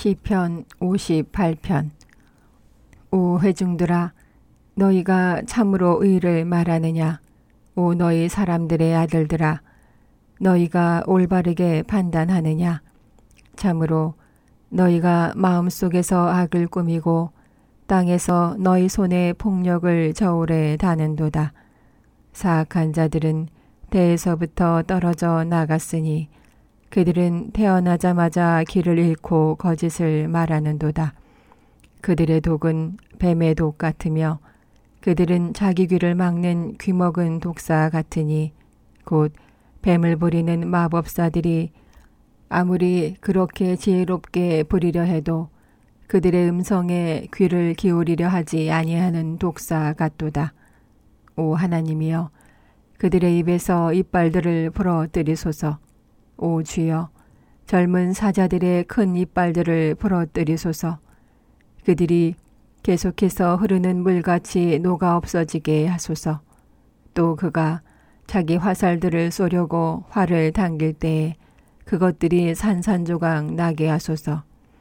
시편 58편. 오 회중들아, 너희가 참으로 의를 말하느냐? 오 너희 사람들의 아들들아, 너희가 올바르게 판단하느냐? 참으로 너희가 마음속에서 악을 꾸미고 땅에서 너희 손에 폭력을 저울에 다는도다. 사악한 자들은 대에서부터 떨어져 나갔으니 그들은 태어나자마자 길을 잃고 거짓을 말하는도다. 그들의 독은 뱀의 독 같으며 그들은 자기 귀를 막는 귀먹은 독사 같으니 곧 뱀을 부리는 마법사들이 아무리 그렇게 지혜롭게 부리려 해도 그들의 음성에 귀를 기울이려 하지 아니하는 독사 같도다. 오 하나님이여, 그들의 입에서 이빨들을 부러뜨리소서. 오 주여, 젊은 사자들의 큰 이빨들을 부러뜨리소서. 그들이 계속해서 흐르는 물같이 녹아 없어지게 하소서. 또 그가 자기 화살들을 쏘려고 활을 당길 때에 그것들이 산산조각 나게 하소서.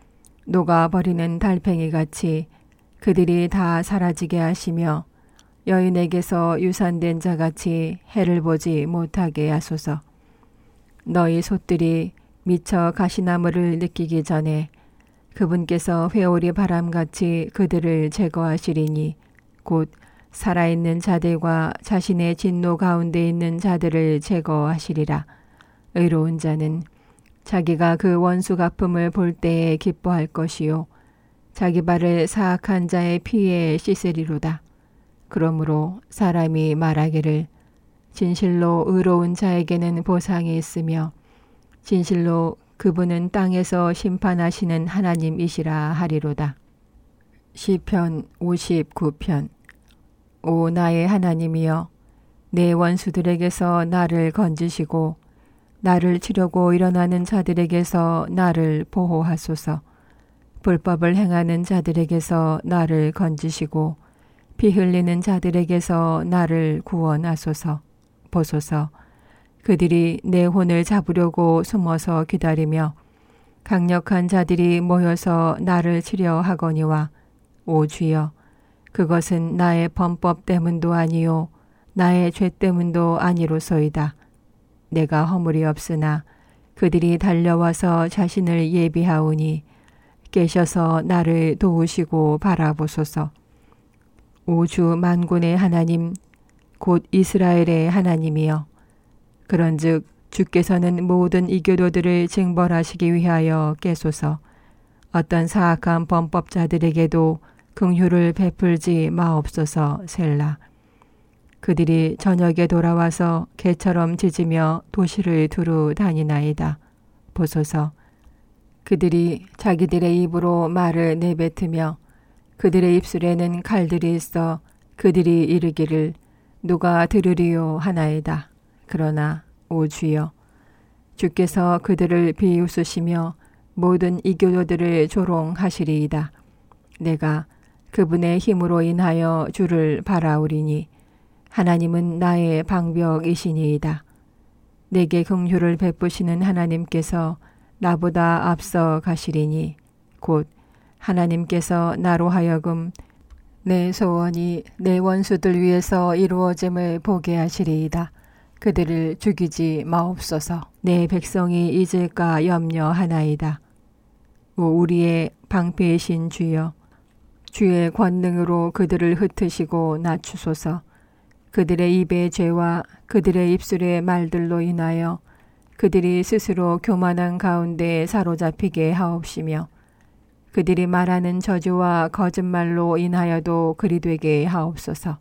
녹아버리는 달팽이같이 그들이 다 사라지게 하시며 여인에게서 유산된 자같이 해를 보지 못하게 하소서. 너희 솥들이 미처 가시나무를 느끼기 전에 그분께서 회오리 바람같이 그들을 제거하시리니 곧 살아있는 자들과 자신의 진노 가운데 있는 자들을 제거하시리라. 의로운 자는 자기가 그 원수 갚음을 볼 때에 기뻐할 것이요 자기 발을 사악한 자의 피에 씻으리로다. 그러므로 사람이 말하기를 진실로 의로운 자에게는 보상이 있으며 진실로 그분은 땅에서 심판하시는 하나님이시라 하리로다. 시편 59편. 오 나의 하나님이여, 내 원수들에게서 나를 건지시고 나를 치려고 일어나는 자들에게서 나를 보호하소서. 불법을 행하는 자들에게서 나를 건지시고 피 흘리는 자들에게서 나를 구원하소서. 보소서, 그들이 내 혼을 잡으려고 숨어서 기다리며 강력한 자들이 모여서 나를 치려 하거니와 오 주여, 그것은 나의 범법 때문도 아니요 나의 죄 때문도 아니로소이다. 내가 허물이 없으나 그들이 달려와서 자신을 예비하오니 깨셔서 나를 도우시고 바라보소서. 오 주 만군의 하나님, 곧 이스라엘의 하나님이여, 그런즉 주께서는 모든 이교도들을 징벌하시기 위하여 깨소서. 어떤 사악한 범법자들에게도 긍휼을 베풀지 마옵소서. 셀라. 그들이 저녁에 돌아와서 개처럼 짖으며 도시를 두루 다니나이다. 보소서, 그들이 자기들의 입으로 말을 내뱉으며 그들의 입술에는 칼들이 있어 그들이 이르기를 누가 들으리요 하나이다. 그러나 오 주여, 주께서 그들을 비웃으시며 모든 이교도들을 조롱하시리이다. 내가 그분의 힘으로 인하여 주를 바라오리니 하나님은 나의 방벽이시니이다. 내게 긍휼을 베푸시는 하나님께서 나보다 앞서 가시리니 곧 하나님께서 나로 하여금 내 소원이 내 원수들 위에서 이루어짐을 보게 하시리이다. 그들을 죽이지 마옵소서. 내 백성이 잊을까 염려하나이다. 오 우리의 방패이신 주여, 주의 권능으로 그들을 흩으시고 낮추소서. 그들의 입의 죄와 그들의 입술의 말들로 인하여 그들이 스스로 교만한 가운데 사로잡히게 하옵시며 그들이 말하는 저주와 거짓말로 인하여도 그리 되게 하옵소서.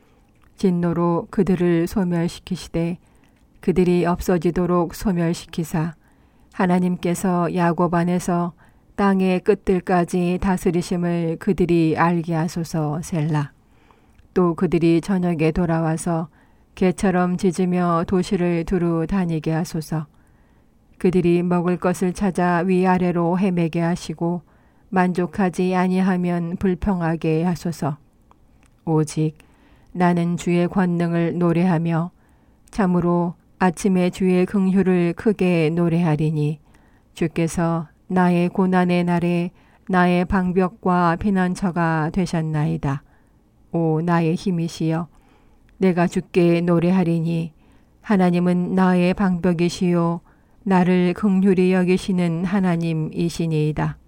진노로 그들을 소멸시키시되 그들이 없어지도록 소멸시키사 하나님께서 야곱 안에서 땅의 끝들까지 다스리심을 그들이 알게 하소서. 셀라. 또 그들이 저녁에 돌아와서 개처럼 짖으며 도시를 두루 다니게 하소서. 그들이 먹을 것을 찾아 위아래로 헤매게 하시고 만족하지 아니하면 불평하게 하소서. 오직 나는 주의 권능을 노래하며 참으로 아침에 주의 긍휼을 크게 노래하리니 주께서 나의 고난의 날에 나의 방벽과 피난처가 되셨나이다. 오 나의 힘이시여 내가 주께 노래하리니 하나님은 나의 방벽이시요 나를 긍휼히 여기시는 하나님이시니이다.